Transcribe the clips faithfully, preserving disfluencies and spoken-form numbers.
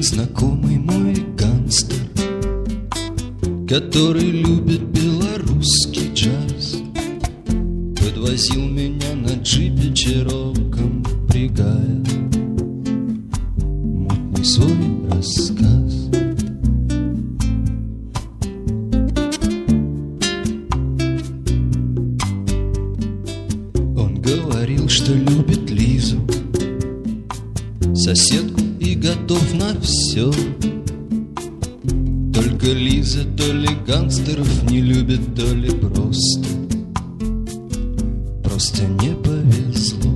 знакомый мой гангстер, который любит белорусский джаз, подвозил меня на джипе чероком, впрягая мутный свой рассказ. Он говорил, что любит Лизу, соседку, и готов на все. Только Лиза то ли гангстеров не любит, то ли просто Просто не повезло.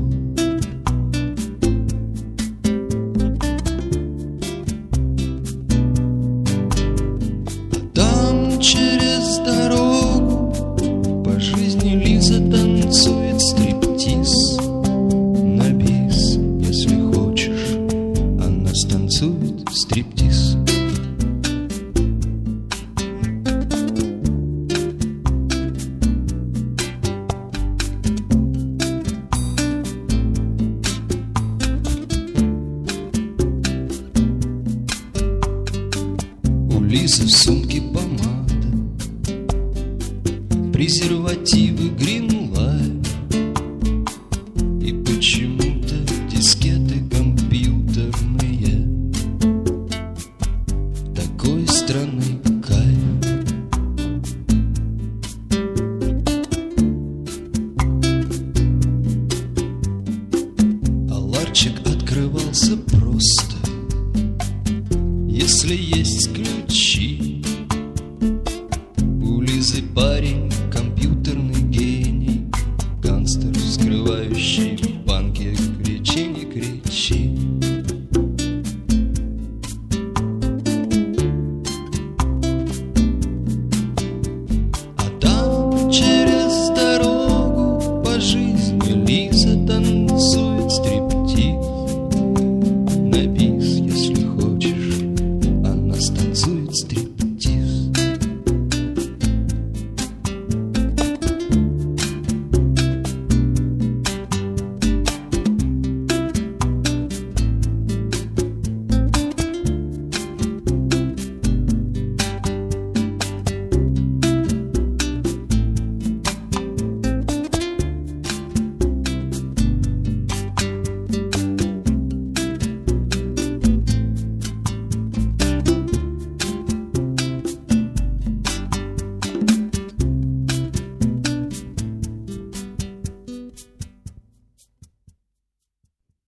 А там через дорогу по жизни Лиза танцует стриптиз на бис. Если хочешь, она станцует стриптиз. У Лизы в сумке помада, презервативы, грин-лайф, и почему-то дискеты компьютерные. Такой странный кайф. А ларчик открывался просто, если есть ключ.